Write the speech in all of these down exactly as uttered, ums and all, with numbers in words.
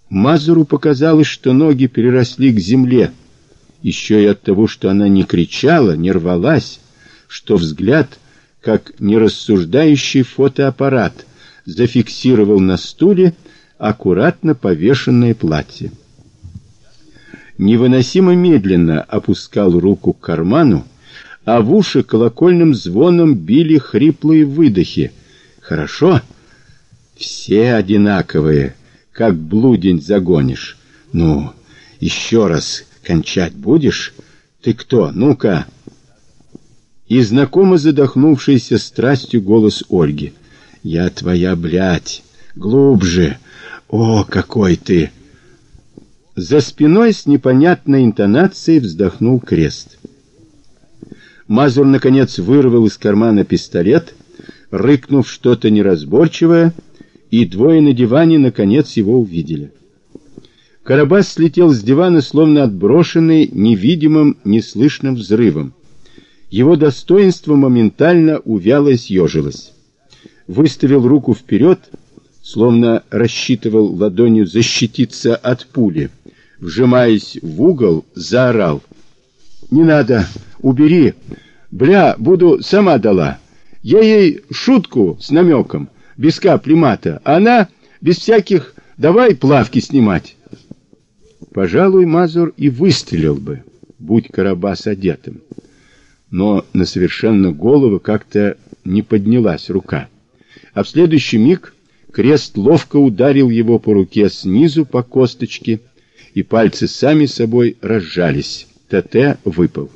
Мазуру показалось, что ноги переросли к земле, еще и от того, что она не кричала, не рвалась, что взгляд, как нерассуждающий фотоаппарат, зафиксировал на стуле аккуратно повешенное платье. Невыносимо медленно опускал руку к карману, а в уши колокольным звоном били хриплые выдохи. Хорошо? Все одинаковые, как блудень загонишь. Ну, еще раз кончать будешь? Ты кто? Ну-ка. И знакомо задохнувшийся страстью голос Ольги. Я твоя, блядь, глубже. О, какой ты! За спиной с непонятной интонацией вздохнул Крест. Мазур, наконец, вырвал из кармана пистолет, рыкнув что-то неразборчивое, и двое на диване, наконец, его увидели. Карабас слетел с дивана, словно отброшенный невидимым, неслышным взрывом. Его достоинство моментально увяло и съежилось. Выставил руку вперед, словно рассчитывал ладонью защититься от пули. Вжимаясь в угол, заорал. «Не надо! Убери! Бля, буду сама дала! Я ей шутку с намеком, без капли мата, а она без всяких «давай плавки снимать». Пожалуй, Мазур и выстрелил бы, будь Карабас одетым. Но на совершенно голову как-то не поднялась рука. А в следующий миг Крест ловко ударил его по руке снизу по косточке, и пальцы сами собой разжались. ТТ выпал.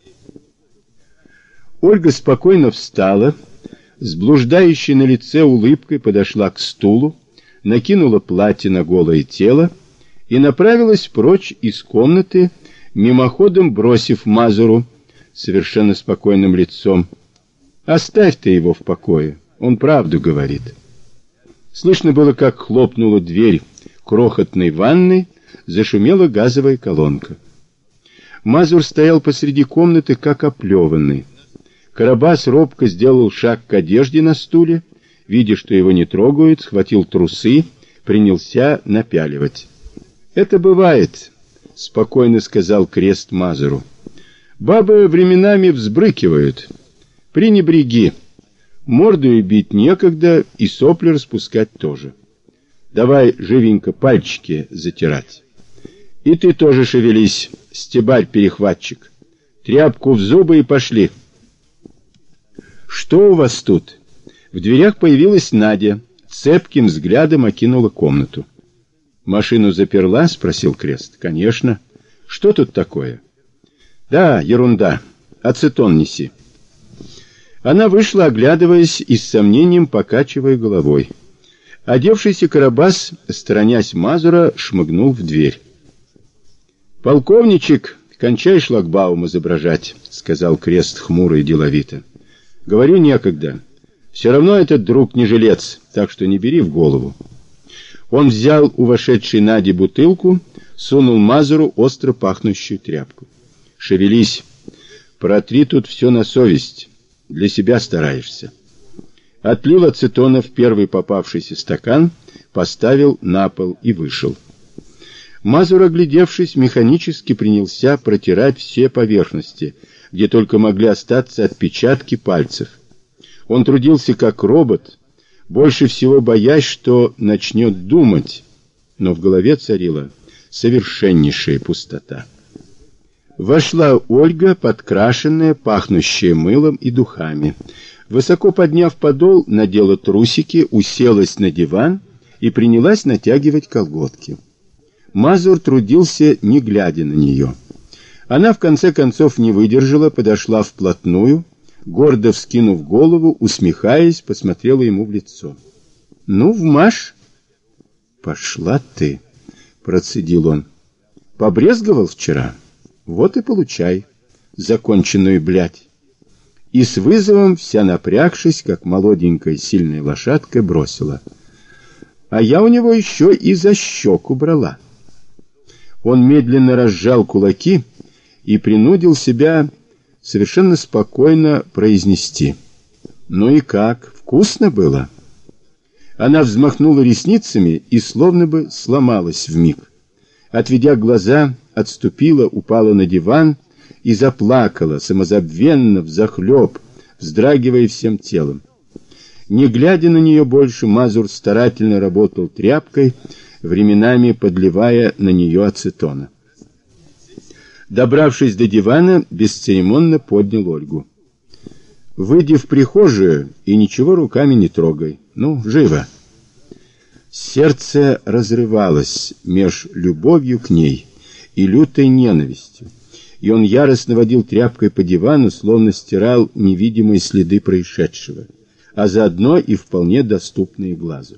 Ольга спокойно встала, с блуждающей на лице улыбкой подошла к стулу, накинула платье на голое тело и направилась прочь из комнаты, мимоходом бросив Мазуру совершенно спокойным лицом: «Оставь ты его в покое, он правду говорит». Слышно было, как хлопнула дверь крохотной ванной, зашумела газовая колонка. Мазур стоял посреди комнаты, как оплеванный. Карабас робко сделал шаг к одежде на стуле, видя, что его не трогают, схватил трусы, принялся напяливать. «Это бывает», — спокойно сказал Крест Мазуру. «Бабы временами взбрыкивают. Пренебреги. Морду и бить некогда, и сопли распускать тоже. Давай живенько пальчики затирать. И ты тоже шевелись, стебарь-перехватчик. Тряпку в зубы и пошли». «Что у вас тут?» В дверях появилась Надя, цепким взглядом окинула комнату. «Машину заперла?» — спросил Крест. «Конечно. Что тут такое?» «Да, ерунда. Ацетон неси». Она вышла, оглядываясь и с сомнением покачивая головой. Одевшийся Карабас, сторонясь Мазура, шмыгнул в дверь. «Полковничек, кончай шлагбаум изображать», — сказал Крест хмуро и деловито. «Говорю, некогда. Все равно этот друг не жилец, так что не бери в голову». Он взял у вошедшей Нади бутылку, сунул Мазуру остро пахнущую тряпку. «Шевелись. Протри тут все на совесть. Для себя стараешься». Отлил ацетона в первый попавшийся стакан, поставил на пол и вышел. Мазур, оглядевшись, механически принялся протирать все поверхности, где только могли остаться отпечатки пальцев. Он трудился как робот, больше всего боясь, что начнет думать, но в голове царила совершеннейшая пустота. Вошла Ольга, подкрашенная, пахнущая мылом и духами. Высоко подняв подол, надела трусики, уселась на диван и принялась натягивать колготки. Мазур трудился, не глядя на нее. Она в конце концов не выдержала, подошла вплотную, гордо вскинув голову, усмехаясь, посмотрела ему в лицо. «Ну, вмажь!» «Пошла ты!» — процедил он. «Побрезговал вчера? Вот и получай законченную блядь!» И с вызовом, вся напрягшись, как молоденькая сильная лошадка, бросила: «А я у него еще и за щеку брала». Он медленно разжал кулаки и принудил себя совершенно спокойно произнести: «Ну и как? Вкусно было?» Она взмахнула ресницами и словно бы сломалась вмиг. Отведя глаза, отступила, упала на диван и заплакала, самозабвенно, взахлеб, вздрагивая всем телом. Не глядя на нее больше, Мазур старательно работал тряпкой, временами подливая на нее ацетона. Добравшись до дивана, бесцеремонно поднял Ольгу. «Выйди в прихожую и ничего руками не трогай. Ну, живо!» Сердце разрывалось меж любовью к ней и лютой ненавистью, и он яростно водил тряпкой по дивану, словно стирал невидимые следы происшедшего, а заодно и вполне доступные глазу.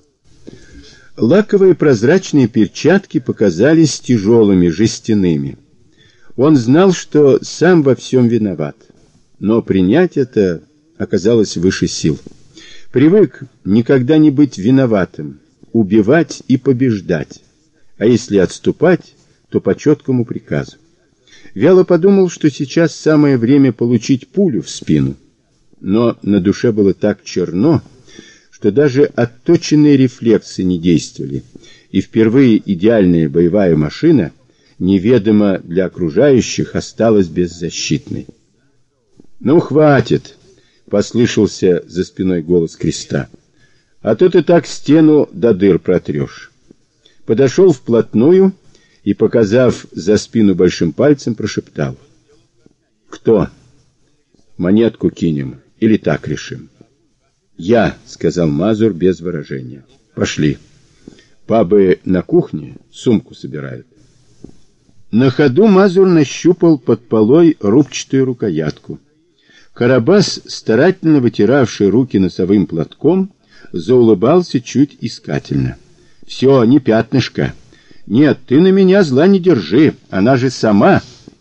Лаковые прозрачные перчатки показались тяжелыми, жестяными. Он знал, что сам во всем виноват, но принять это оказалось выше сил. Привык никогда не быть виноватым, убивать и побеждать, а если отступать, то по четкому приказу. Вяло подумал, что сейчас самое время получить пулю в спину, но на душе было так черно, что даже отточенные рефлексы не действовали, и впервые идеальная боевая машина, неведомо для окружающих, осталась беззащитной. «Ну, хватит!» — послышался за спиной голос Креста. «А то ты так стену до дыр протрешь». Подошел вплотную и, показав за спину большим пальцем, прошептал: «Кто? Монетку кинем или так решим?» «Я», — сказал Мазур без выражения. «Пошли. Бабы на кухне сумку собирают». На ходу Мазур нащупал под полой рубчатую рукоятку. Карабас, старательно вытиравший руки носовым платком, заулыбался чуть искательно. «Все, не пятнышко. Нет, ты на меня зла не держи, она же сама».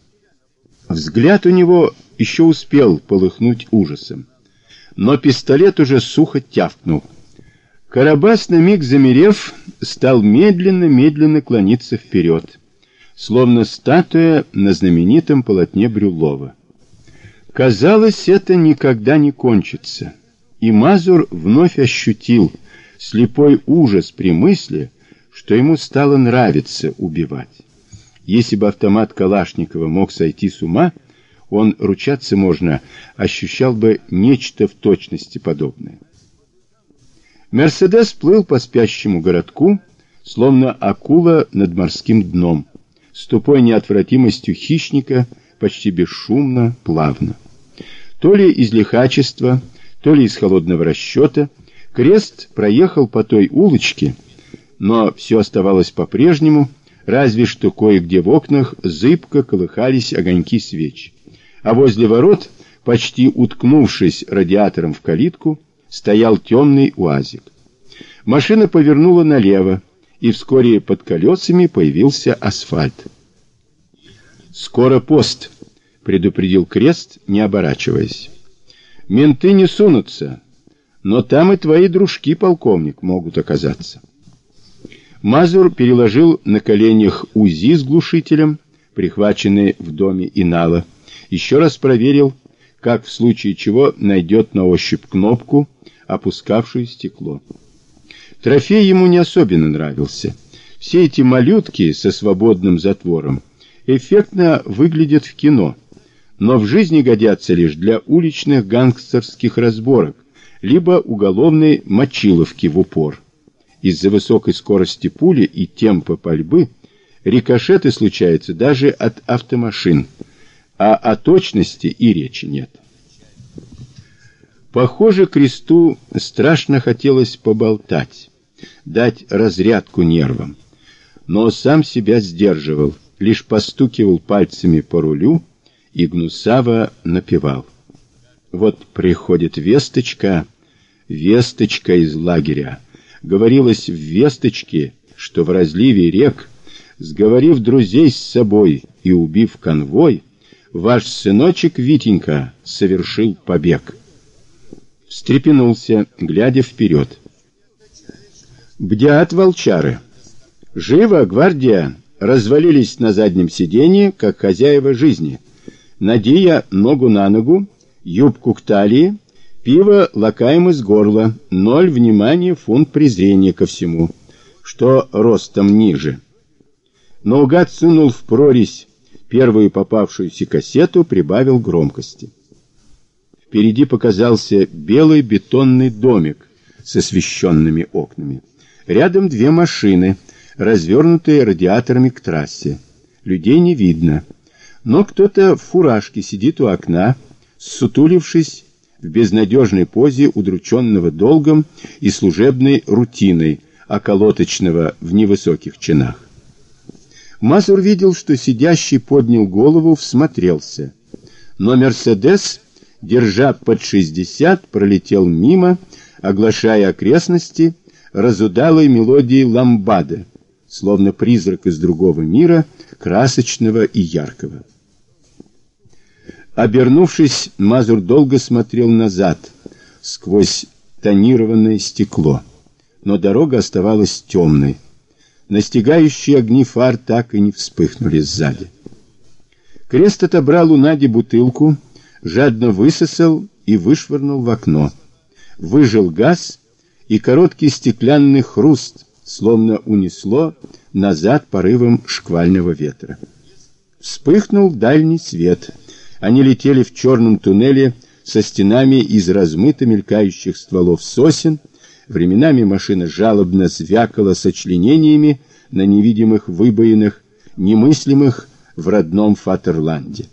Взгляд у него еще успел полыхнуть ужасом, но пистолет уже сухо тявкнул. Карабас, на миг замерев, стал медленно-медленно клониться вперед, словно статуя на знаменитом полотне Брюллова. Казалось, это никогда не кончится, и Мазур вновь ощутил слепой ужас при мысли, что ему стало нравиться убивать. Если бы автомат Калашникова мог сойти с ума, он, ручаться можно, ощущал бы нечто в точности подобное. Мерседес плыл по спящему городку, словно акула над морским дном, с тупой неотвратимостью хищника, почти бесшумно, плавно. То ли из лихачества, то ли из холодного расчета, Крест проехал по той улочке, но все оставалось по-прежнему, разве что кое-где в окнах зыбко колыхались огоньки свеч, а возле ворот, почти уткнувшись радиатором в калитку, стоял темный уазик. Машина повернула налево, и вскоре под колесами появился асфальт. «Скоро пост», — предупредил Крест, не оборачиваясь. «Менты не сунутся, но там и твои дружки, полковник, могут оказаться». Мазур переложил на коленях УЗИ с глушителем, прихваченный в доме Инала, еще раз проверил, как в случае чего найдет на ощупь кнопку, опускавшую стекло. Трофей ему не особенно нравился. Все эти малютки со свободным затвором эффектно выглядят в кино, но в жизни годятся лишь для уличных гангстерских разборок, либо уголовной мочиловки в упор. Из-за высокой скорости пули и темпа пальбы рикошеты случаются даже от автомашин, а о точности и речи нет. Похоже, Кресту страшно хотелось поболтать, дать разрядку нервам, но сам себя сдерживал, лишь постукивал пальцами по рулю и гнусаво напевал. Вот приходит весточка, весточка из лагеря. Говорилось в весточке, что в разливе рек, сговорив друзей с собой и убив конвой, ваш сыночек Витенька совершил побег. Встрепенулся, глядя вперед. Бдят волчары. Живо, гвардия! Развалились на заднем сиденье, как хозяева жизни. Надея ногу на ногу, юбку к талии, Пиво лакаем из горла, ноль внимания, фунт презрения ко всему, что ростом ниже. Наугад сунул в прорезь первую попавшуюся кассету, прибавил громкости. Впереди показался белый бетонный домик с освещенными окнами. Рядом две машины, развернутые радиаторами к трассе. Людей не видно, но кто-то в фуражке сидит у окна, ссутулившись в безнадежной позе удрученного долгом и служебной рутиной околоточного в невысоких чинах. Мазур видел, что сидящий поднял голову, всмотрелся. Но «Мерседес», держа под шестьдесят, пролетел мимо, оглашая окрестности разудалой мелодией ламбады, словно призрак из другого мира, красочного и яркого. Обернувшись, Мазур долго смотрел назад, сквозь тонированное стекло, но дорога оставалась темной. Настигающие огни фар так и не вспыхнули сзади. Крест отобрал у Нади бутылку, жадно высосал и вышвырнул в окно. Выжал газ, и короткий стеклянный хруст словно унесло назад порывом шквального ветра. Вспыхнул дальний свет. Они летели в черном туннеле со стенами из размыто мелькающих стволов сосен. Временами машина жалобно звякала сочленениями на невидимых выбоинах, немыслимых в родном Фатерланде.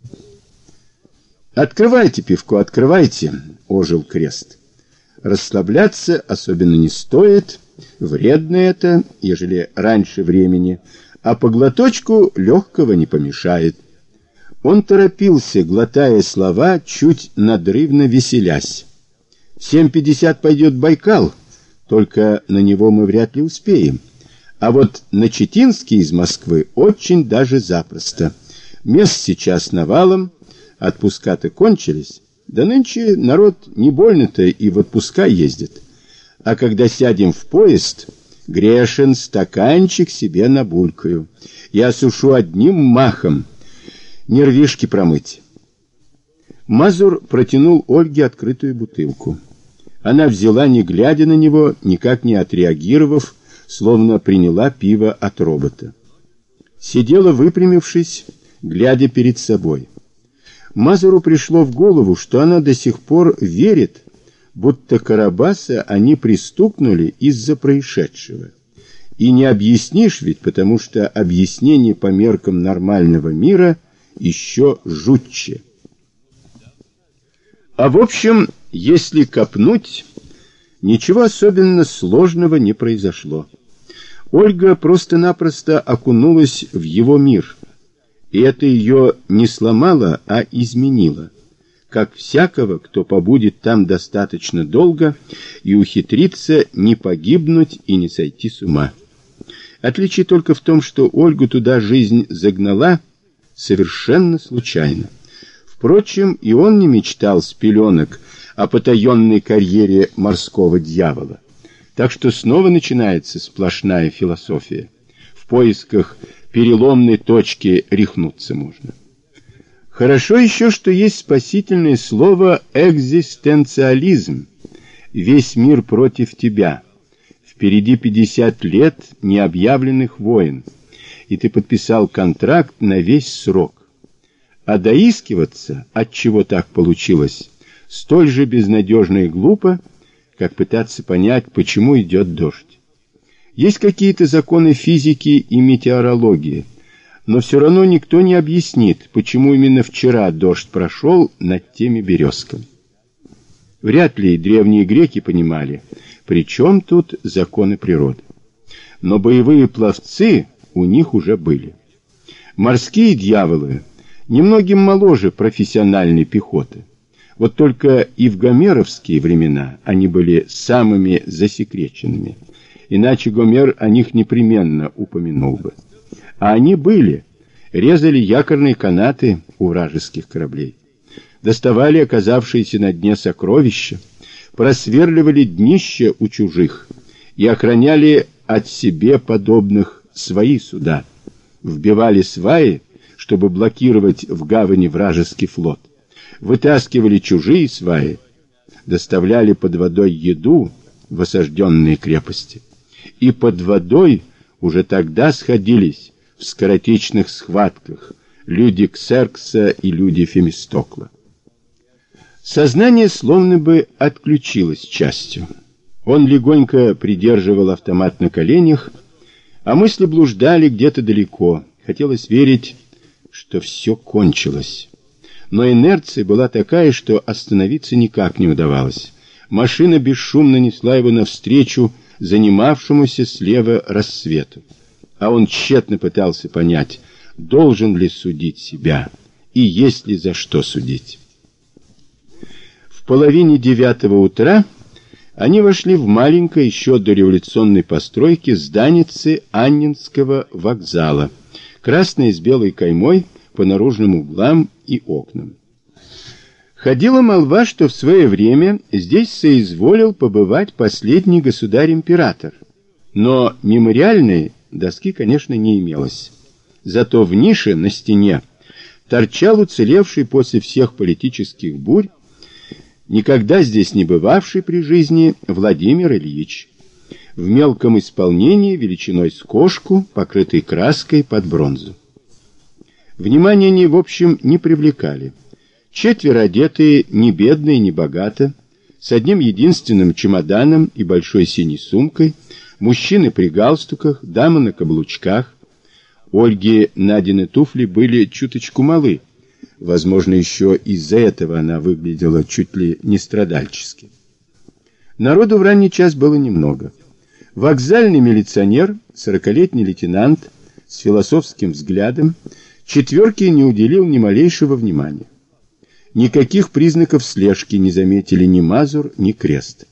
«Открывайте пивко, открывайте!» — ожил Крест. «Расслабляться особенно не стоит, вредно это, ежели раньше времени, а по глоточку легкого не помешает». Он торопился, глотая слова, чуть надрывно веселясь. «В семь пятьдесят пойдет Байкал, только на него мы вряд ли успеем. А вот на Читинский из Москвы очень даже запросто. Мест сейчас навалом, отпуска-то кончились, да нынче народ не больно-то и в отпуска ездит. А когда сядем в поезд, грешен, стаканчик себе набулькаю. Я сушу одним махом, нервишки промыть». Мазур протянул Ольге открытую бутылку. Она взяла, не глядя на него, никак не отреагировав, словно приняла пиво от робота. Сидела, выпрямившись, глядя перед собой. Мазуру пришло в голову, что она до сих пор верит, будто Карабаса они пристукнули из-за происшедшего. И не объяснишь ведь, потому что объяснение по меркам нормального мира еще жутче. А в общем, если копнуть, ничего особенно сложного не произошло. Ольга просто-напросто окунулась в его мир, и это ее не сломало, а изменило, как всякого, кто побудет там достаточно долго и ухитрится не погибнуть и не сойти с ума. Отличие только в том, что Ольгу туда жизнь загнала совершенно случайно. Впрочем, и он не мечтал с пеленок о потаенной карьере морского дьявола. Так что снова начинается сплошная философия. В поисках переломной точки рехнуться можно. Хорошо еще, что есть спасительное слово «экзистенциализм». Весь мир против тебя. Впереди пятьдесят лет необъявленных войн, и ты подписал контракт на весь срок. А доискиваться, от чего так получилось, столь же безнадежно и глупо, как пытаться понять, почему идет дождь. Есть какие-то законы физики и метеорологии, но все равно никто не объяснит, почему именно вчера дождь прошел над теми березками. Вряд ли древние греки понимали, при чем тут законы природы. Но боевые пловцы у них уже были. Морские дьяволы немногим моложе профессиональной пехоты. Вот только и в гомеровские времена они были самыми засекреченными. Иначе Гомер о них непременно упомянул бы. А они были. Резали якорные канаты у вражеских кораблей. Доставали оказавшиеся на дне сокровища, просверливали днище у чужих и охраняли от себе подобных свои суда. Вбивали сваи, чтобы блокировать в гавани вражеский флот. Вытаскивали чужие сваи, доставляли под водой еду в осажденные крепости. И под водой уже тогда сходились в скоротечных схватках люди Ксеркса и люди Фемистокла. Сознание словно бы отключилось частью. Он легонько придерживал автомат на коленях, а мысли блуждали где-то далеко. Хотелось верить, что все кончилось. Но инерция была такая, что остановиться никак не удавалось. Машина бесшумно несла его навстречу занимавшемуся слева рассвету. А он тщетно пытался понять, должен ли судить себя и есть ли за что судить. В половине девятого утра они вошли в маленькое еще до революционной постройки зданице Аннинского вокзала, красное с белой каймой по наружным углам и окнам. Ходила молва, что в свое время здесь соизволил побывать последний государь-император, но мемориальной доски, конечно, не имелось. Зато в нише на стене торчал уцелевший после всех политических бурь, никогда здесь не бывавший при жизни Владимир Ильич, в мелком исполнении величиной с кошку, покрытой краской под бронзу. Внимание они, в общем, не привлекали. Четверо одетые не бедно и не богато, с одним единственным чемоданом и большой синей сумкой, мужчины при галстуках, дамы на каблучках. Ольге Надины туфли были чуточку малы. Возможно, еще из-за этого она выглядела чуть ли не страдальчески. Народу в ранний час было немного. Вокзальный милиционер, сорокалетний лейтенант с философским взглядом, четверке не уделил ни малейшего внимания. Никаких признаков слежки не заметили ни Мазур, ни Крест.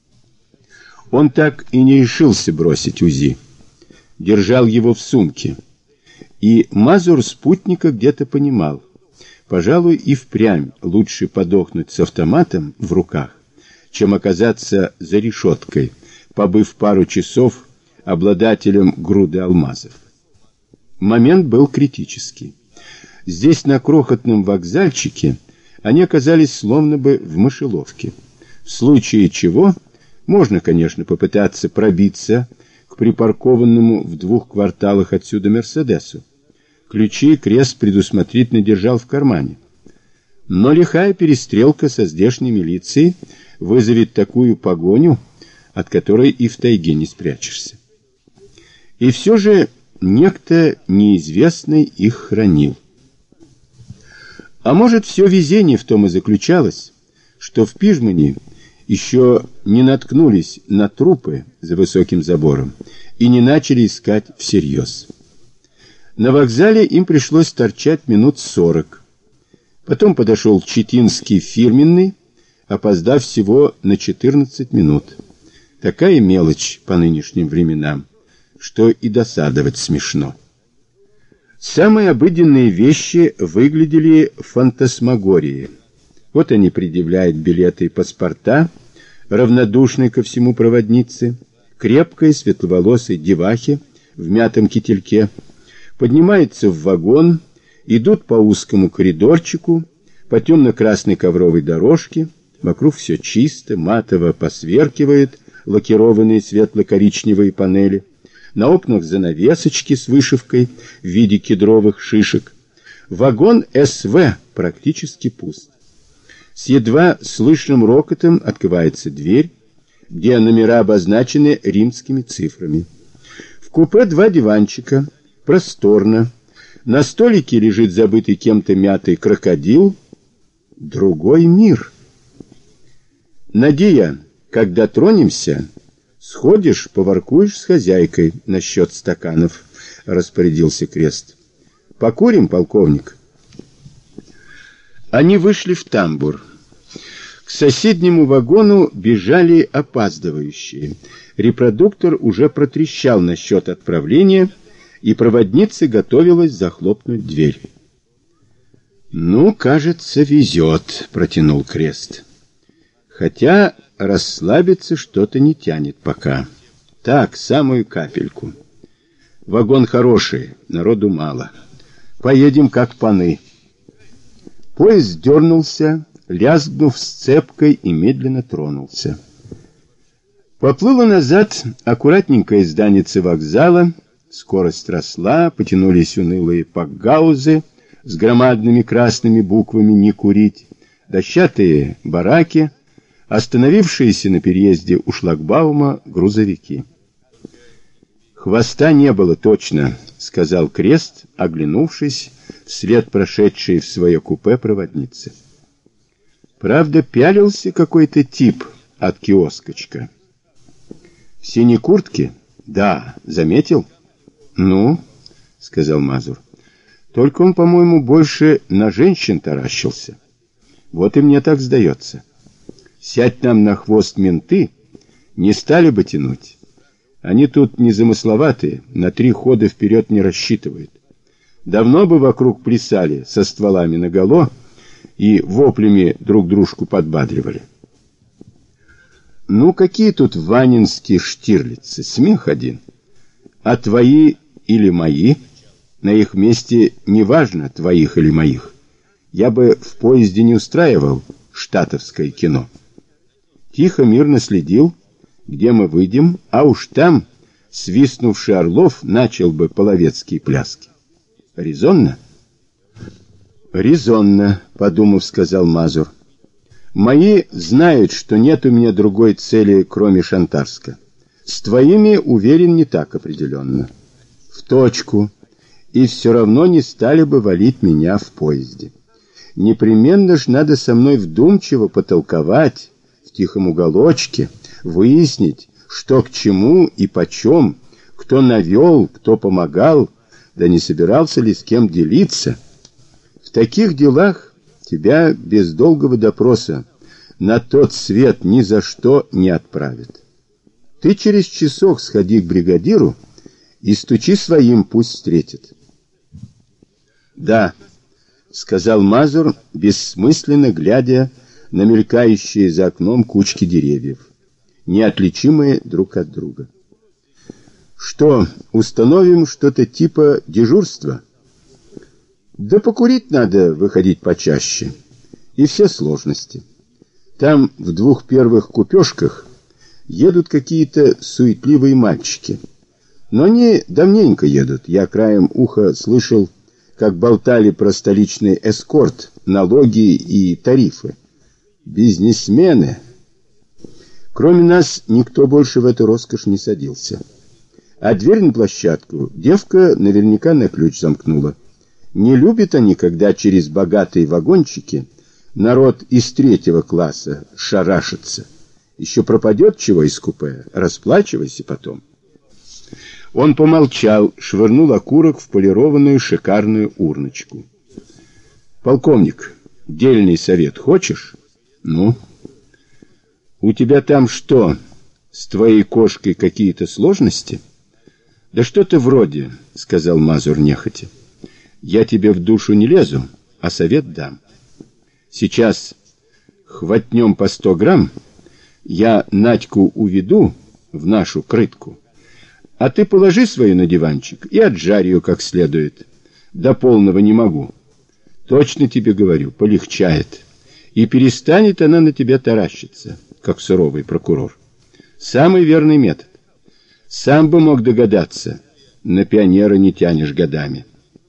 Он так и не решился бросить УЗИ. Держал его в сумке. И Мазур спутника где-то понимал. Пожалуй, и впрямь лучше подохнуть с автоматом в руках, чем оказаться за решеткой, побыв пару часов обладателем груды алмазов. Момент был критический. Здесь, на крохотном вокзальчике, они оказались словно бы в мышеловке. В случае чего можно, конечно, попытаться пробиться к припаркованному в двух кварталах отсюда Мерседесу. Ключи Крест предусмотрительно держал в кармане. Но лихая перестрелка со здешней милицией вызовет такую погоню, от которой и в тайге не спрячешься. И все же некто неизвестный их хранил. А может, все везение в том и заключалось, что в Пижмане еще не наткнулись на трупы за высоким забором и не начали искать всерьез. На вокзале им пришлось торчать минут сорок. Потом подошел Читинский фирменный, опоздав всего на четырнадцать минут. Такая мелочь по нынешним временам, что и досадовать смешно. Самые обыденные вещи выглядели фантасмагорией. Вот они предъявляют билеты и паспорта, равнодушной ко всему проводнице, крепкой светловолосой девахе в мятом кительке, поднимаются в вагон, идут по узкому коридорчику, по темно-красной ковровой дорожке, вокруг все чисто, матово посверкивает лакированные светло-коричневые панели, на окнах занавесочки с вышивкой в виде кедровых шишек. Вагон СВ практически пуст. С едва слышным рокотом открывается дверь, где номера обозначены римскими цифрами. В купе два диванчика, просторно. На столике лежит забытый кем-то мятый крокодил. Другой мир. Надея, когда тронемся, сходишь, поворкуешь с хозяйкой насчет стаканов, распорядился Крест. Покурим, полковник? Они вышли в тамбур. К соседнему вагону бежали опаздывающие. Репродуктор уже протрещал насчет отправления, и проводница готовилась захлопнуть дверь. «Ну, кажется, везет», — протянул Крест. «Хотя расслабиться что-то не тянет пока. Так, самую капельку. Вагон хороший, народу мало. Поедем как паны». Поезд дернулся, лязгнув сцепкой, и медленно тронулся. Поплыло назад аккуратненькое зданице вокзала, скорость росла, потянулись унылые пакгаузы с громадными красными буквами «Не курить», дощатые бараки, остановившиеся на переезде у шлагбаума грузовики. «Хвоста не было точно», — сказал Крест, оглянувшись вслед прошедшей в свое купе проводницы. «Правда, пялился какой-то тип от киоскочка». «В синей куртке?» «Да, заметил?» «Ну», — сказал Мазур, — «только он, по-моему, больше на женщин таращился. Вот и мне так сдается. Сядь нам на хвост менты, не стали бы тянуть. Они тут незамысловатые, на три хода вперед не рассчитывают. Давно бы вокруг плясали со стволами наголо и воплями друг дружку подбадривали». «Ну, какие тут ванинские штирлицы? Смех один. А твои или мои? На их месте неважно, твоих или моих. Я бы в поезде не устраивал штатовское кино. Тихо, мирно следил, где мы выйдем, а уж там, свистнувший Орлов, начал бы половецкие пляски. Резонно?» «Резонно», — подумав, сказал Мазур. «Мои знают, что нет у меня другой цели, кроме Шантарска. С твоими, уверен, не так определенно. В точку. И все равно не стали бы валить меня в поезде. Непременно ж надо со мной вдумчиво потолковать, в тихом уголочке, выяснить, что к чему и почем, кто навел, кто помогал, да не собирался ли с кем делиться. В таких делах тебя без долгого допроса на тот свет ни за что не отправят. Ты через часок сходи к бригадиру и стучи своим, пусть встретит». «Да», — сказал Мазур, бессмысленно глядя на мелькающие за окном кучки деревьев, неотличимые друг от друга. «Что, установим что-то типа дежурства?» «Да покурить надо выходить почаще. И все сложности. Там в двух первых купешках едут какие-то суетливые мальчики. Но они давненько едут. Я краем уха слышал, как болтали про столичный эскорт, налоги и тарифы. Бизнесмены. Кроме нас никто больше в эту роскошь не садился. А дверь на площадку девка наверняка на ключ замкнула. Не любят они, когда через богатые вагончики народ из третьего класса шарашится. Еще пропадет чего из купе, расплачивайся потом». Он помолчал, швырнул окурок в полированную шикарную урночку. «Полковник, дельный совет хочешь?» «Ну?» «У тебя там что, с твоей кошкой какие-то сложности?» «Да что-то вроде», — сказал Мазур нехотя. «Я тебе в душу не лезу, а совет дам. Сейчас хватнем по сто грамм, я Надьку уведу в нашу крытку, а ты положи свою на диванчик и отжарь ее как следует. До полного не могу. Точно тебе говорю, полегчает, и перестанет она на тебя таращиться, как суровый прокурор. Самый верный метод. Сам бы мог догадаться, на пионера не тянешь годами».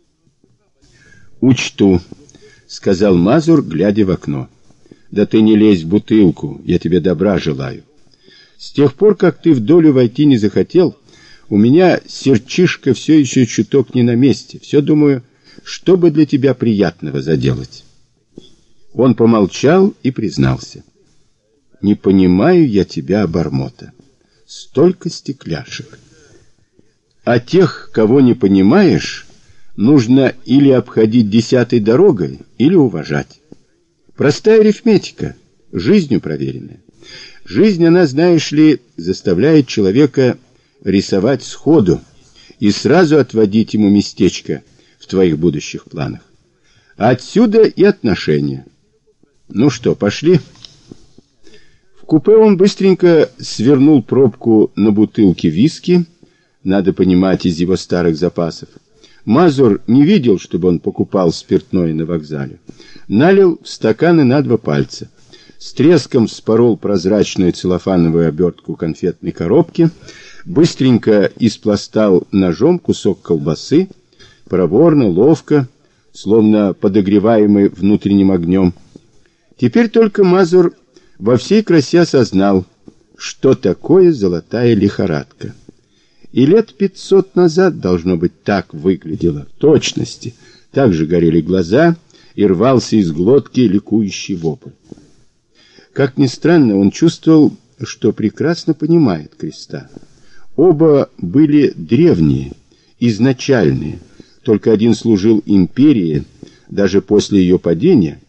«Учту», — сказал Мазур, глядя в окно. «Да ты не лезь в бутылку, я тебе добра желаю. С тех пор, как ты в долю войти не захотел, у меня сердчишко все еще чуток не на месте. Все думаю, что бы для тебя приятного заделать». Он помолчал и признался: «Не понимаю я тебя, обормота. Столько стекляшек. А тех, кого не понимаешь, нужно или обходить десятой дорогой, или уважать. Простая арифметика, жизнью проверенная. Жизнь, она, знаешь ли, заставляет человека рисовать сходу и сразу отводить ему местечко в твоих будущих планах. А отсюда и отношения. Ну что, пошли?» В купе он быстренько свернул пробку на бутылке виски, надо понимать, из его старых запасов, Мазур не видел, чтобы он покупал спиртное на вокзале. Налил в стаканы на два пальца. С треском вспорол прозрачную целлофановую обертку конфетной коробки, быстренько испластал ножом кусок колбасы, проворно, ловко, словно подогреваемый внутренним огнем. Теперь только Мазур во всей красе осознал, что такое золотая лихорадка. И лет пятьсот назад, должно быть, так выглядело, в точности. Так же горели глаза, и рвался из глотки ликующий вопль. Как ни странно, он чувствовал, что прекрасно понимает Креста. Оба были древние, изначальные, только один служил империи даже после ее падения,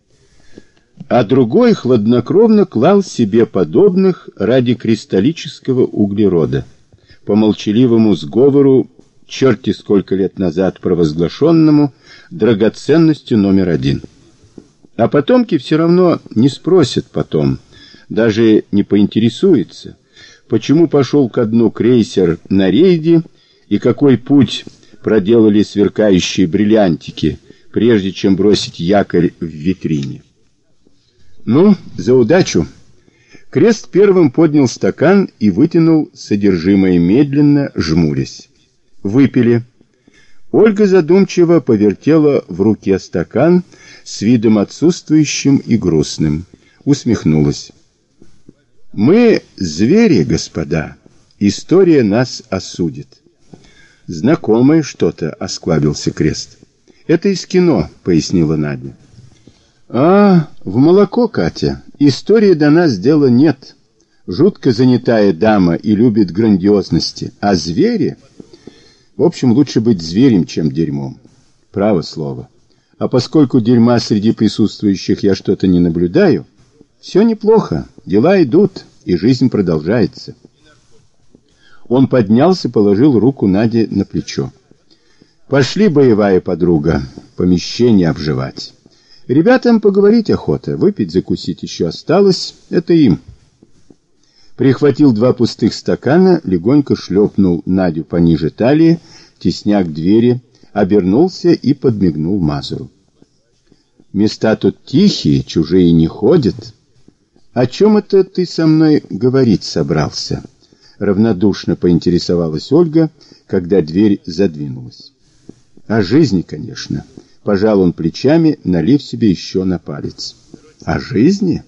а другой хладнокровно клал себе подобных ради кристаллического углерода, по молчаливому сговору, черти сколько лет назад провозглашенному драгоценностью номер один. А потомки все равно не спросят потом, даже не поинтересуются, почему пошел ко дну крейсер на рейде и какой путь проделали сверкающие бриллиантики, прежде чем бросить якорь в витрине. Ну, за удачу! Крест первым поднял стакан и вытянул содержимое медленно, жмурясь. Выпили. Ольга задумчиво повертела в руке стакан с видом отсутствующим и грустным. Усмехнулась. «Мы звери, господа. История нас осудит». «Знакомое что-то», — осклабился Крест. «Это из кино», — пояснила Надя. «А, в молоко, Катя. Истории до нас дела нет. Жутко занятая дама и любит грандиозности. А звери? В общем, лучше быть зверем, чем дерьмом. Право слово. А поскольку дерьма среди присутствующих я что-то не наблюдаю, все неплохо. Дела идут, и жизнь продолжается». Он поднялся, положил руку Наде на плечо. «Пошли, боевая подруга, помещение обживать. Ребятам поговорить охота, выпить, закусить еще осталось, это им». Прихватил два пустых стакана, легонько шлепнул Надю пониже талии, тесня к двери, обернулся и подмигнул Мазуру. «Места тут тихие, чужие не ходят. О чем это ты со мной говорить собрался?» Равнодушно поинтересовалась Ольга, когда дверь задвинулась. «О жизни, конечно». Пожал он плечами, налив себе еще на палец. «О жизни?»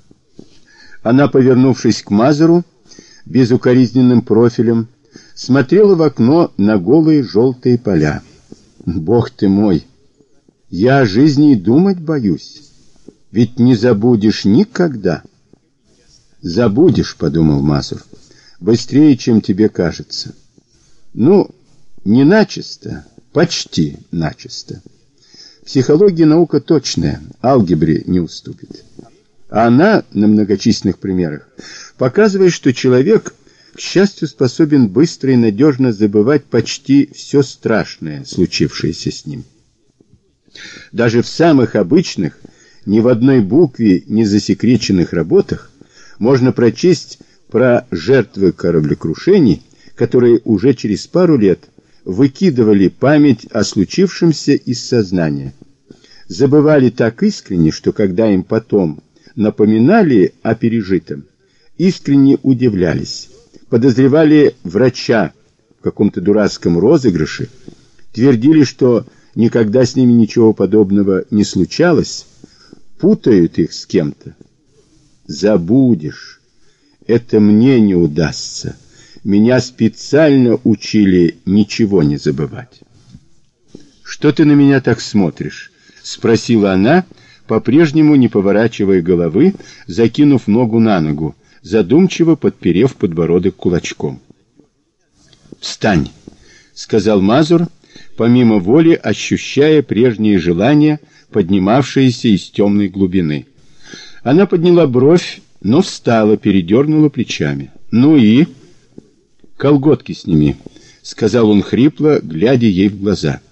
Она, повернувшись к Мазуру, безукоризненным профилем, смотрела в окно на голые желтые поля. «Бог ты мой! Я о жизни и думать боюсь. Ведь не забудешь никогда». «Забудешь», — подумал Мазур, — «быстрее, чем тебе кажется». «Ну, не начисто, почти начисто. Психология наука точная, алгебре не уступит. А она, на многочисленных примерах, показывает, что человек, к счастью, способен быстро и надежно забывать почти все страшное, случившееся с ним. Даже в самых обычных, ни в одной букве не засекреченных работах можно прочесть про жертвы кораблекрушений, которые уже через пару лет выкидывали память о случившемся из сознания. Забывали так искренне, что когда им потом напоминали о пережитом, искренне удивлялись, подозревали врача в каком-то дурацком розыгрыше, твердили, что никогда с ними ничего подобного не случалось, путают их с кем-то. Забудешь, это мне не удастся. Меня специально учили ничего не забывать. «Что ты на меня так смотришь?» — спросила она, по-прежнему не поворачивая головы, закинув ногу на ногу, задумчиво подперев подбородок кулачком. «Встань!» — сказал Мазур, помимо воли ощущая прежние желания, поднимавшиеся из темной глубины. Она подняла бровь, но встала, передернула плечами. «Ну и...» «Колготки сними», — сказал он хрипло, глядя ей в глаза.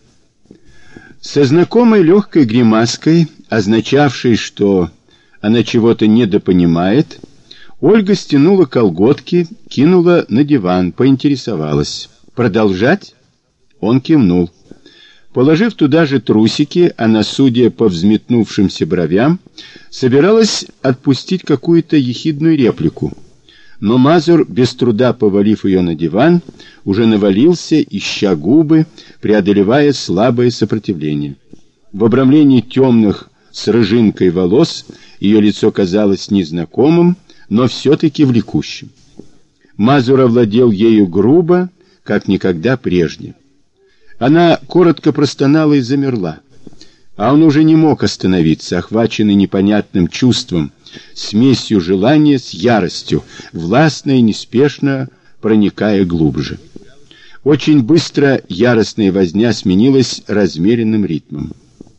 Со знакомой легкой гримаской, означавшей, что она чего-то недопонимает, Ольга стянула колготки, кинула на диван, поинтересовалась. «Продолжать?» Он кивнул. Положив туда же трусики, она, судя по взметнувшимся бровям, собиралась отпустить какую-то ехидную реплику. Но Мазур, без труда повалив ее на диван, уже навалился, ища губы, преодолевая слабое сопротивление. В обрамлении темных с рыжинкой волос ее лицо казалось незнакомым, но все-таки влекущим. Мазур овладел ею грубо, как никогда прежде. Она коротко простонала и замерла, а он уже не мог остановиться, охваченный непонятным чувством, смесью желания с яростью, властно и неспешно проникая глубже. Очень быстро яростная возня сменилась размеренным ритмом.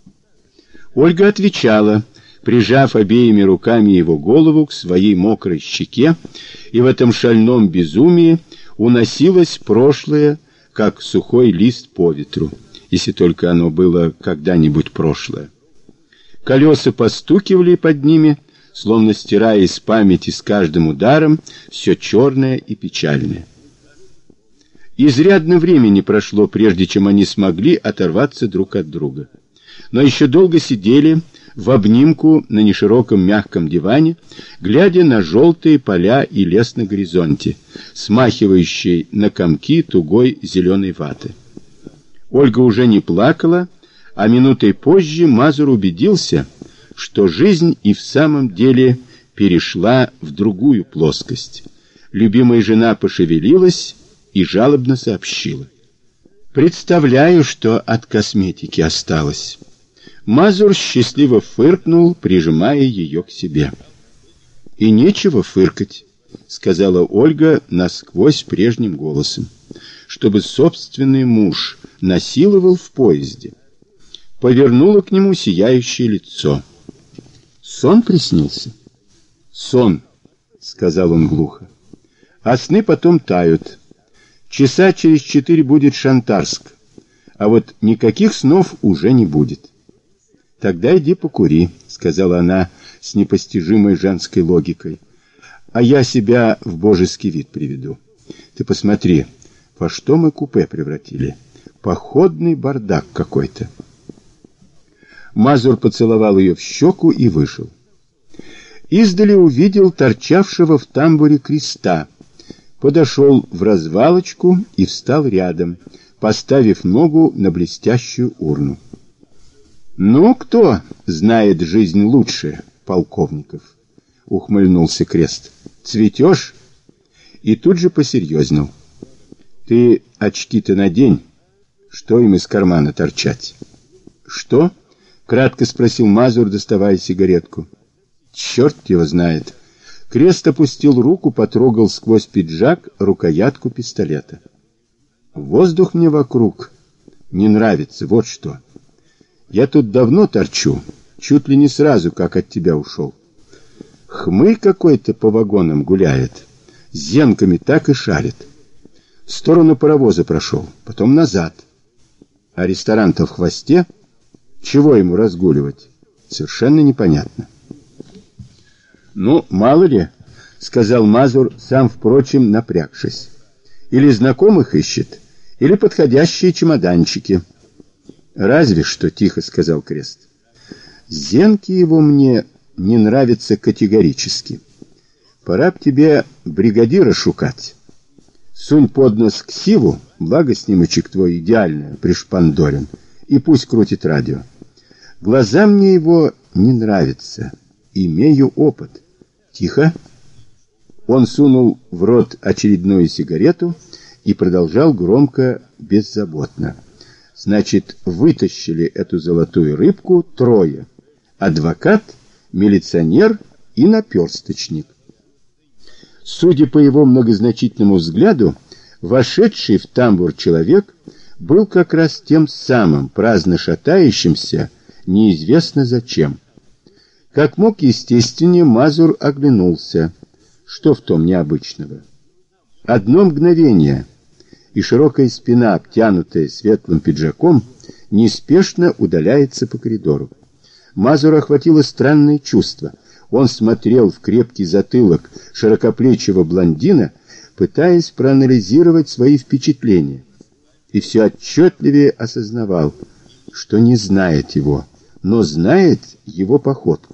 Ольга отвечала, прижав обеими руками его голову к своей мокрой щеке, и в этом шальном безумии уносилось прошлое, как сухой лист по ветру, если только оно было когда-нибудь прошлое. Колеса постукивали под ними, словно стирая из памяти с каждым ударом все черное и печальное. Изрядно времени прошло, прежде чем они смогли оторваться друг от друга. Но еще долго сидели в обнимку на нешироком мягком диване, глядя на желтые поля и лес на горизонте, смахивающий на комки тугой зеленой ваты. Ольга уже не плакала, а минутой позже Мазур убедился, что жизнь и в самом деле перешла в другую плоскость. Любимая жена пошевелилась и жалобно сообщила: «Представляю, что от косметики осталось». Мазур счастливо фыркнул, прижимая ее к себе. «И нечего фыркать», — сказала Ольга насквозь прежним голосом, «чтобы собственный муж насиловал в поезде». Повернула к нему сияющее лицо. «Сон приснился?» «Сон», — сказал он глухо. «А сны потом тают. Часа через четыре будет Шантарск, а вот никаких снов уже не будет». «Тогда иди покури», — сказала она с непостижимой женской логикой. «А я себя в божеский вид приведу. Ты посмотри, во что мы купе превратили. Походный бардак какой-то». Мазур поцеловал ее в щеку и вышел. Издали увидел торчавшего в тамбуре креста, подошел в развалочку и встал рядом, поставив ногу на блестящую урну. «Ну, кто знает жизнь лучше полковников?» — ухмыльнулся Крест. «Цветешь?» И тут же посерьезнел. «Ты очки-то надень, что им из кармана торчать?» «Что?» — кратко спросил Мазур, доставая сигаретку. «Черт его знает». Крест опустил руку, потрогал сквозь пиджак рукоятку пистолета. «Воздух мне вокруг не нравится, вот что. Я тут давно торчу, чуть ли не сразу, как от тебя ушел. Хмырь какой-то по вагонам гуляет, с зенками так и шарит. В сторону паровоза прошел, потом назад. А ресторан-то в хвосте? Чего ему разгуливать? Совершенно непонятно». «Ну, мало ли», — сказал Мазур, сам, впрочем, напрягшись. «Или знакомых ищет, или подходящие чемоданчики». «Разве что», — тихо сказал Крест. «Зенки его мне не нравятся категорически. Пора б тебе бригадира шукать. Сунь под нос ксиву, благо снимочек твой идеально пришпандорен, и пусть крутит радио. Глаза мне его не нравятся, имею опыт». «Тихо». Он сунул в рот очередную сигарету и продолжал громко, беззаботно. «Значит, вытащили эту золотую рыбку трое: адвокат, милиционер и наперсточник». Судя по его многозначительному взгляду, вошедший в тамбур человек был как раз тем самым праздно шатающимся, неизвестно зачем. Как мог естественнее, Мазур оглянулся. Что в том необычного? Одно мгновение, и широкая спина, обтянутая светлым пиджаком, неспешно удаляется по коридору. Мазура охватило странное чувство. Он смотрел в крепкий затылок широкоплечего блондина, пытаясь проанализировать свои впечатления, и все отчетливее осознавал, что не знает его, но знает его походку.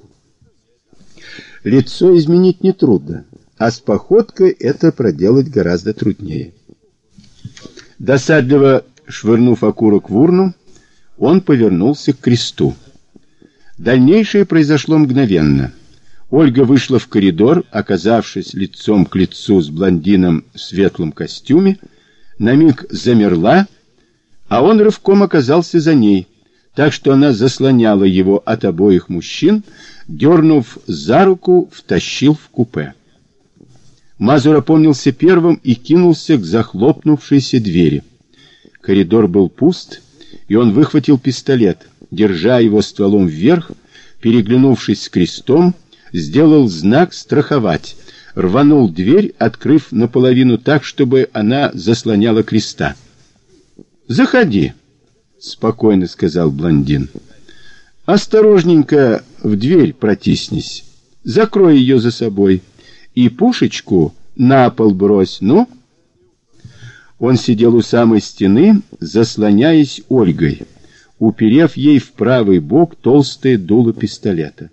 Лицо изменить нетрудно, а с походкой это проделать гораздо труднее. Досадливо швырнув окурок в урну, он повернулся к кресту. Дальнейшее произошло мгновенно. Ольга вышла в коридор, оказавшись лицом к лицу с блондином в светлом костюме, на миг замерла, а он рывком оказался за ней, так что она заслоняла его от обоих мужчин, дернув за руку, втащил в купе. Мазур опомнился первым и кинулся к захлопнувшейся двери. Коридор был пуст, и он выхватил пистолет, держа его стволом вверх, переглянувшись с крестом, сделал знак «страховать», рванул дверь, открыв наполовину так, чтобы она заслоняла креста. «Заходи», — спокойно сказал блондин. «Осторожненько в дверь протиснись, закрой ее за собой и пушечку на пол брось, ну». Он сидел у самой стены, заслоняясь Ольгой, уперев ей в правый бок толстое дуло пистолета.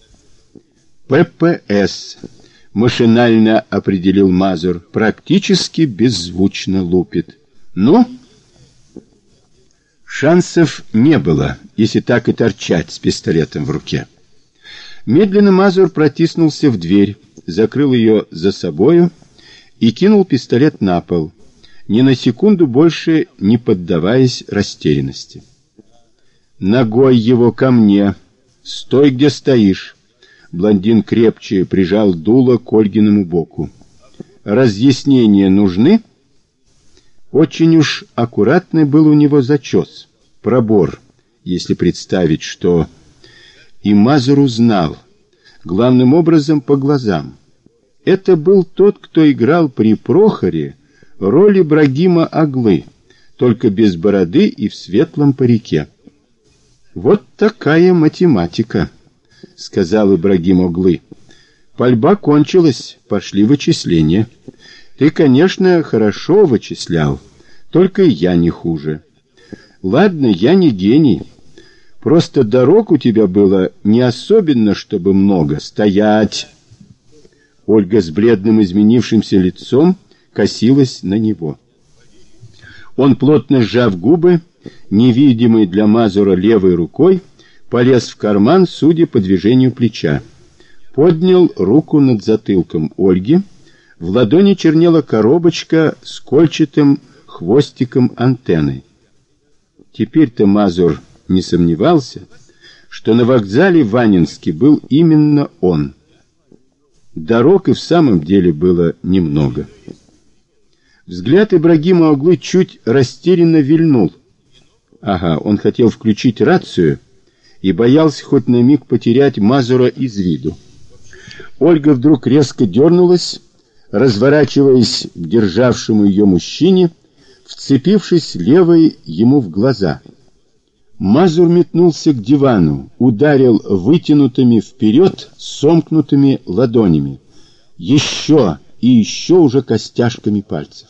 «ППС», — машинально определил Мазур, — практически беззвучно лупит. «Ну?» Шансов не было, если так и торчать с пистолетом в руке. Медленно Мазур протиснулся в дверь, закрыл ее за собою и кинул пистолет на пол, ни на секунду больше не поддаваясь растерянности. «Ногой его ко мне! Стой, где стоишь!» Блондин крепче прижал дуло к Ольгиному боку. «Разъяснения нужны?» Очень уж аккуратный был у него зачес, пробор, если представить, что... И Мазур узнал, главным образом по глазам. Это был тот, кто играл при Прохоре роль Ибрагима Оглы, только без бороды и в светлом парике. «Вот такая математика», — сказал Ибрагим Оглы. «Пальба кончилась, пошли вычисления. Ты, конечно, хорошо вычислял, только и я не хуже. Ладно, я не гений. Просто дорог у тебя было не особенно, чтобы много. Стоять!» Ольга с бледным изменившимся лицом косилась на него. Он, плотно сжав губы, невидимый для Мазура левой рукой, полез в карман, судя по движению плеча. Поднял руку над затылком Ольги. В ладони чернела коробочка с кольчатым хвостиком антенной. Теперь-то Мазур не сомневался, что на вокзале в Аннинске был именно он. Дорог и в самом деле было немного. Взгляд Ибрагима Оглы чуть растерянно вильнул. Ага, он хотел включить рацию и боялся хоть на миг потерять Мазура из виду. Ольга вдруг резко дернулась, разворачиваясь к державшему ее мужчине, вцепившись левой ему в глаза. Мазур метнулся к дивану, ударил вытянутыми вперед сомкнутыми ладонями. Еще и еще уже костяшками пальцев.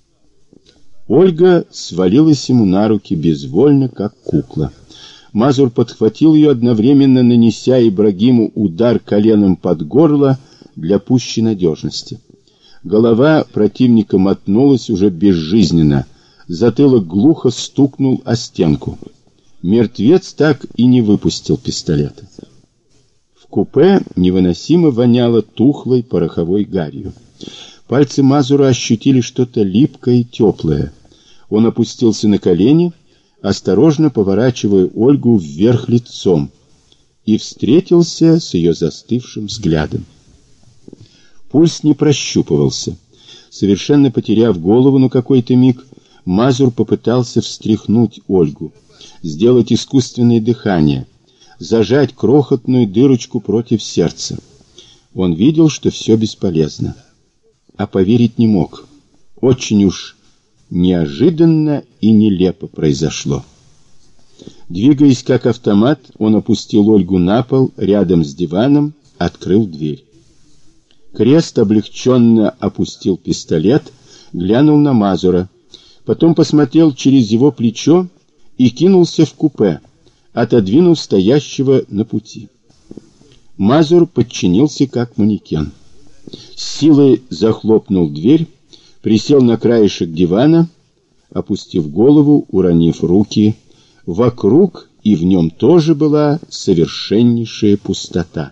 Ольга свалилась ему на руки безвольно, как кукла. Мазур подхватил ее, одновременно нанеся Ибрагиму удар коленом под горло для пущей надежности. Голова противника мотнулась уже безжизненно, затылок глухо стукнул о стенку. Мертвец так и не выпустил пистолета. В купе невыносимо воняло тухлой пороховой гарью. Пальцы Мазура ощутили что-то липкое и теплое. Он опустился на колени, осторожно поворачивая Ольгу вверх лицом, и встретился с ее застывшим взглядом. Пульс не прощупывался. Совершенно потеряв голову на какой-то миг, Мазур попытался встряхнуть Ольгу, сделать искусственное дыхание, зажать крохотную дырочку против сердца. Он видел, что все бесполезно, а поверить не мог. Очень уж неожиданно и нелепо произошло. Двигаясь как автомат, он опустил Ольгу на пол рядом с диваном, открыл дверь. Крест облегченно опустил пистолет, глянул на Мазура, потом посмотрел через его плечо и кинулся в купе, отодвинув стоящего на пути. Мазур подчинился как манекен. С силой захлопнул дверь, присел на краешек дивана, опустив голову, уронив руки. Вокруг и в нем тоже была совершеннейшая пустота.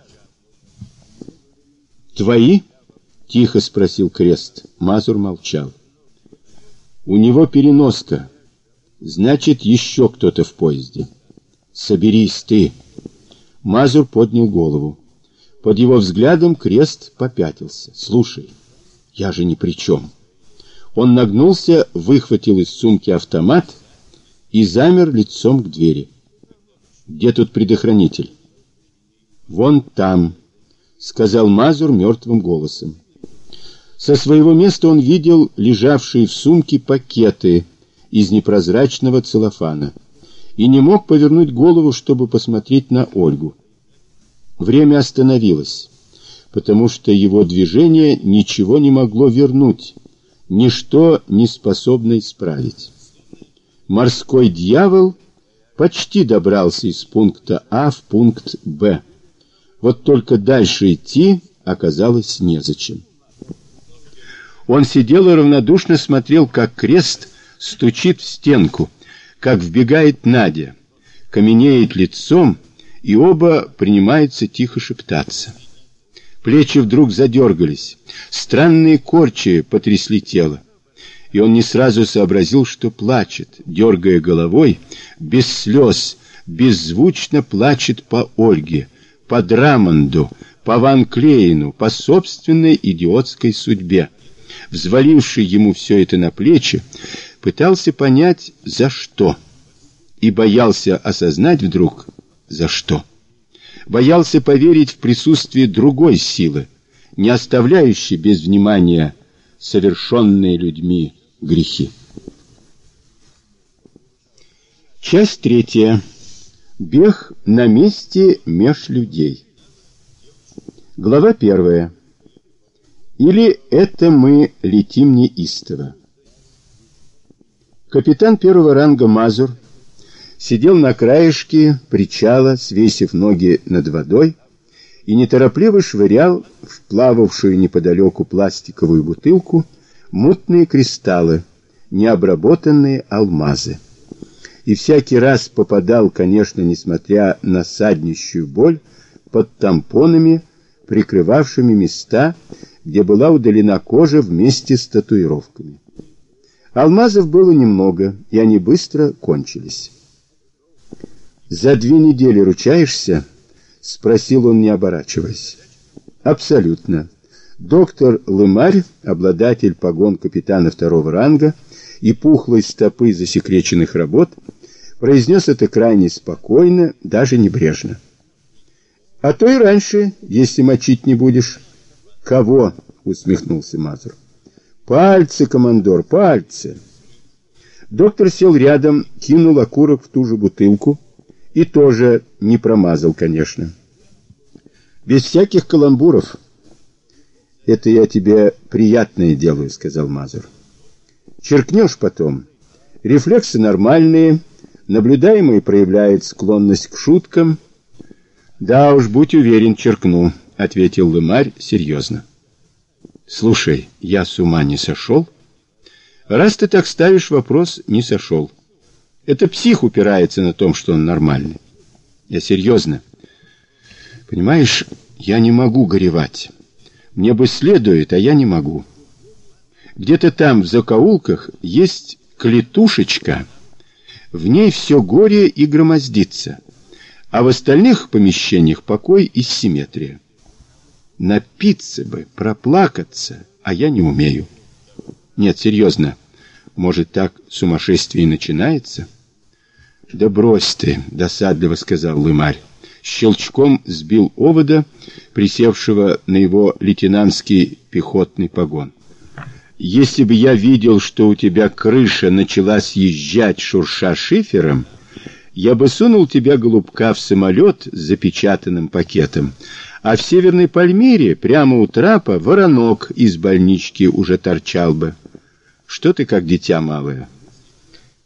«Твои?» — тихо спросил Крест. Мазур молчал. «У него переноска. Значит, еще кто-то в поезде. Соберись ты!» Мазур поднял голову. Под его взглядом Крест попятился. «Слушай, я же ни при чем». Он нагнулся, выхватил из сумки автомат и замер лицом к двери. «Где тут предохранитель?» «Вон там», — сказал Мазур мертвым голосом. Со своего места он видел лежавшие в сумке пакеты из непрозрачного целлофана и не мог повернуть голову, чтобы посмотреть на Ольгу. Время остановилось, потому что его движение ничего не могло вернуть, ничто не способно исправить. Морской дьявол почти добрался из пункта А в пункт Б. Вот только дальше идти оказалось незачем. Он сидел и равнодушно смотрел, как Крест стучит в стенку, как вбегает Надя, каменеет лицом, и оба принимаются тихо шептаться. Плечи вдруг задергались, странные корчи потрясли тело, и он не сразу сообразил, что плачет, дергая головой, без слез, беззвучно плачет по Ольге, по Драмонду, по Ван Клейну, по собственной идиотской судьбе. Взваливший ему все это на плечи, пытался понять, за что, и боялся осознать вдруг, за что. Боялся поверить в присутствие другой силы, не оставляющей без внимания совершенные людьми грехи. Часть третья. Бег на месте меж людей. Глава первая. Или это мы летим неистово. Капитан первого ранга Мазур сидел на краешке причала, свесив ноги над водой, и неторопливо швырял в плававшую неподалеку пластиковую бутылку мутные кристаллы, необработанные алмазы. И всякий раз попадал, конечно, несмотря на саднищую боль, под тампонами, прикрывавшими места, где была удалена кожа вместе с татуировками. Алмазов было немного, и они быстро кончились. «За две недели ручаешься?» — спросил он, не оборачиваясь. «Абсолютно». Доктор Лымарь, обладатель погон капитана второго ранга и пухлой стопы засекреченных работ, произнес это крайне спокойно, даже небрежно. «А то и раньше, если мочить не будешь». «Кого?» — усмехнулся Мазур. «Пальцы, командор, пальцы!» Доктор сел рядом, кинул окурок в ту же бутылку и тоже не промазал, конечно. «Без всяких каламбуров». «Это я тебе приятное делаю», — сказал Мазур. «Черкнешь потом. Рефлексы нормальные, наблюдаемый проявляет склонность к шуткам». «Да уж, будь уверен, черкну», — ответил Лымарь серьезно. «Слушай, я с ума не сошел?» «Раз ты так ставишь вопрос, не сошел. Это псих упирается на том, что он нормальный. Я серьезно. Понимаешь, я не могу горевать. Мне бы следует, а я не могу. Где-то там, в закоулках, есть клетушечка. В ней все горе и громоздится, а в остальных помещениях покой и симметрия. Напиться бы, проплакаться, а я не умею. Нет, серьезно, может, так сумасшествие и начинается?» «Да брось ты», — досадливо сказал Лымарь. Щелчком сбил овода, присевшего на его лейтенантский пехотный погон. «Если бы я видел, что у тебя крыша начала съезжать, шурша шифером, я бы сунул тебя, голубка, в самолет с запечатанным пакетом, а в Северной Пальмире, прямо у трапа, воронок из больнички уже торчал бы. Что ты как дитя малое?»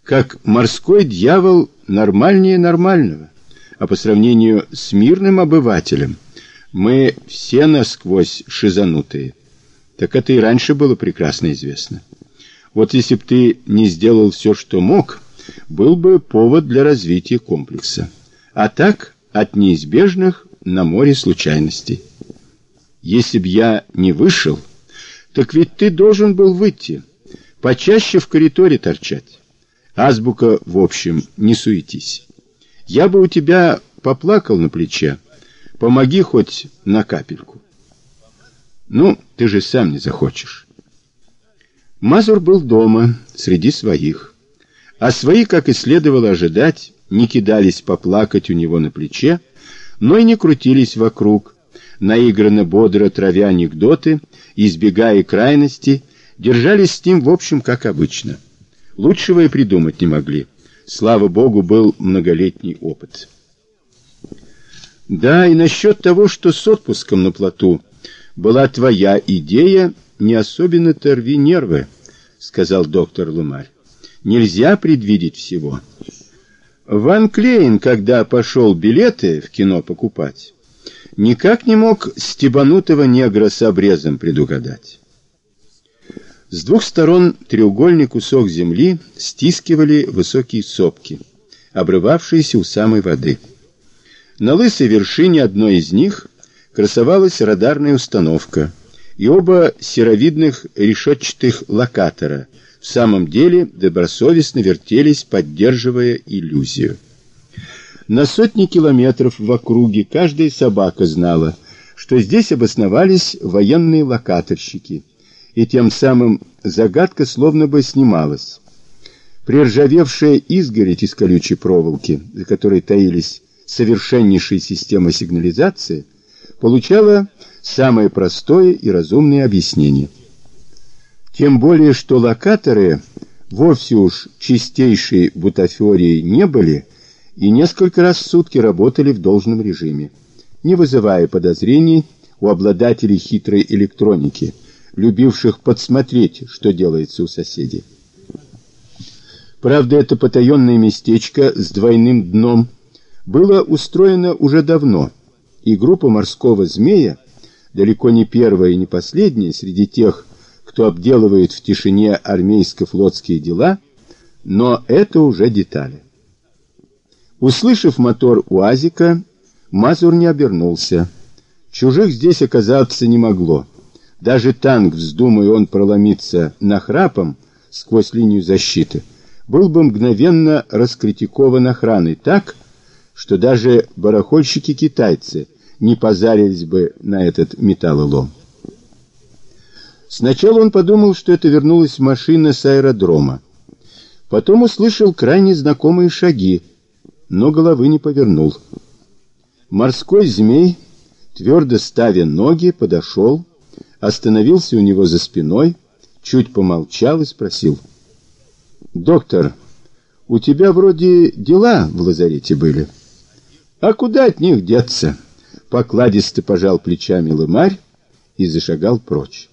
как морской дьявол нормальнее нормального, а по сравнению с мирным обывателем мы все насквозь шизанутые. Так это и раньше было прекрасно известно. Вот если б ты не сделал все, что мог, был бы повод для развития комплекса. А так, от неизбежных на море случайностей. Если б я не вышел, так ведь ты должен был выйти, почаще в коридоре торчать. Азбука, в общем, не суетись. Я бы у тебя поплакал на плече. Помоги хоть на капельку. Ну, ты же сам не захочешь. Мазур был дома, среди своих. А свои, как и следовало ожидать, не кидались поплакать у него на плече, но и не крутились вокруг, наигранно бодро травя анекдоты, избегая крайностей, держались с ним, в общем, как обычно. Лучшего и придумать не могли. Слава богу, был многолетний опыт. Да, и насчет того, что с отпуском на плоту была твоя идея, не особенно-то рви нервы, сказал доктор Лумарь. Нельзя предвидеть всего. Ван Клейн, когда пошел билеты в кино покупать, никак не мог стебанутого негра с обрезом предугадать. С двух сторон треугольный кусок земли стискивали высокие сопки, обрывавшиеся у самой воды. На лысой вершине одной из них красовалась радарная установка и оба серовидных решетчатых локатора в самом деле добросовестно вертелись, поддерживая иллюзию. На сотни километров в округе каждая собака знала, что здесь обосновались военные локаторщики, и тем самым загадка словно бы снималась. Приржавевшая изгородь из колючей проволоки, за которой таились совершеннейшая система сигнализации, получала самое простое и разумное объяснение. Тем более, что локаторы вовсе уж чистейшей бутафорией не были и несколько раз в сутки работали в должном режиме, не вызывая подозрений у обладателей хитрой электроники, любивших подсмотреть, что делается у соседей. Правда, это потаенное местечко с двойным дном было устроено уже давно, и группа морского змея, далеко не первая и не последняя среди тех, кто обделывает в тишине армейско-флотские дела, но это уже детали. Услышав мотор УАЗика, Мазур не обернулся. Чужих здесь оказаться не могло. Даже танк, вздумая он проломиться нахрапом сквозь линию защиты, был бы мгновенно раскритикован охраной так, что даже барахольщики-китайцы не позарились бы на этот металлолом. Сначала он подумал, что это вернулась машина с аэродрома. Потом услышал крайне знакомые шаги, но головы не повернул. Морской змей, твердо ставя ноги, подошел, остановился у него за спиной, чуть помолчал и спросил: «Доктор, у тебя вроде дела в лазарете были?» «А куда от них деться?» Покладисто пожал плечами Лымарь и зашагал прочь.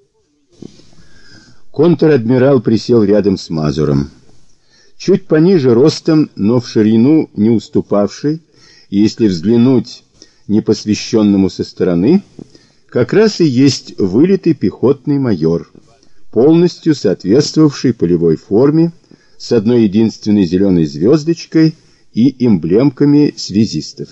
Контр-адмирал присел рядом с Мазуром. Чуть пониже ростом, но в ширину не уступавший, и если взглянуть непосвященному со стороны, как раз и есть вылитый пехотный майор, полностью соответствовавший полевой форме, с одной единственной зеленой звездочкой и эмблемками связистов.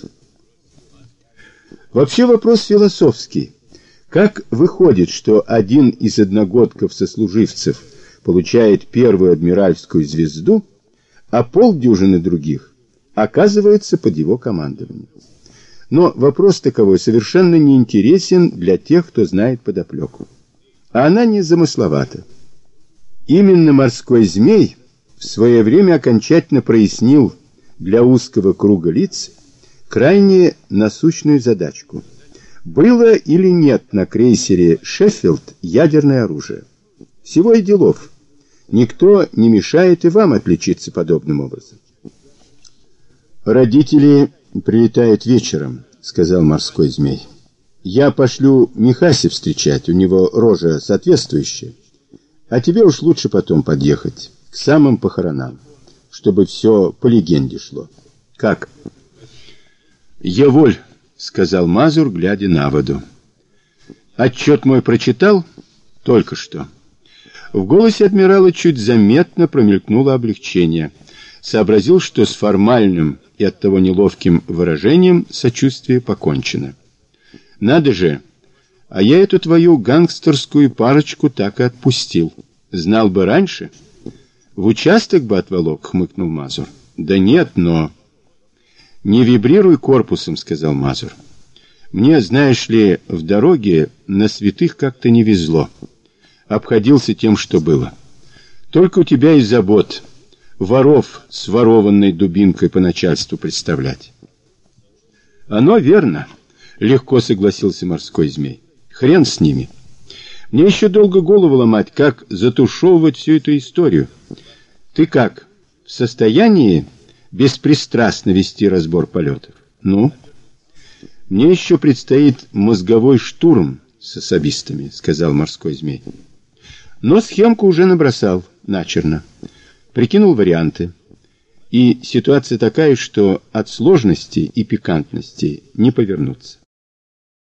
Вообще вопрос философский. Как выходит, что один из одногодков-сослуживцев получает первую адмиральскую звезду, а полдюжины других оказывается под его командованием? Но вопрос таковой совершенно не интересен для тех, кто знает подоплеку. А она не замысловата. Именно морской змей в свое время окончательно прояснил для узкого круга лиц крайне насущную задачку. Было или нет на крейсере «Шеффилд» ядерное оружие? Всего и делов. Никто не мешает и вам отличиться подобным образом. «Родители прилетают вечером», — сказал морской змей. «Я пошлю Михаси встречать, у него рожа соответствующая. А тебе уж лучше потом подъехать, к самым похоронам. чтобы все по легенде шло. Как? Я воль, сказал Мазур, глядя на воду. Отчет мой прочитал только что. В голосе адмирала чуть заметно промелькнуло облегчение. Сообразил, что с формальным и оттого неловким выражением сочувствия покончено. Надо же, а я эту твою гангстерскую парочку так и отпустил. Знал бы раньше. В участок бы отволок, хмыкнул Мазур. Да нет, но... Не вибрируй корпусом, сказал Мазур. Мне, знаешь ли, в дороге на святых как-то не везло. Обходился тем, что было. Только у тебя и забот воров с ворованной дубинкой по начальству представлять. Оно верно, легко согласился морской змей. Хрен с ними. Мне еще долго голову ломать, как затушевывать всю эту историю. Ты как, в состоянии беспристрастно вести разбор полетов? Ну? Мне еще предстоит мозговой штурм с особистами, сказал морской змей. Но схемку уже набросал начерно. Прикинул варианты. И ситуация такая, что от сложности и пикантности не повернуться.